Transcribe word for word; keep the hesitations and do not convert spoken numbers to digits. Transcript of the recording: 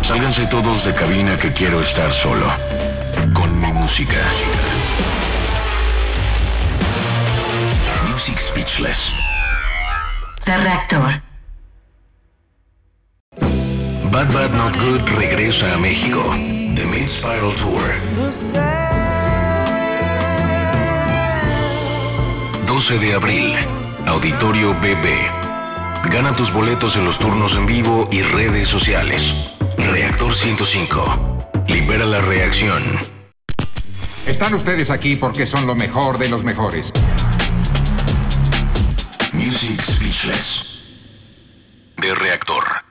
Sálganse todos de cabina que quiero estar solo. Con mi música. Music Speechless. The Reactor. Bad Bad Not Good regresa a México. The Mid-Spiral Tour. doce de abril. Auditorio B B. Gana tus boletos en los turnos en vivo y redes sociales. Reactor ciento cinco. Libera la reacción. Están ustedes aquí porque son lo mejor de los mejores. Music Speechless. De Reactor.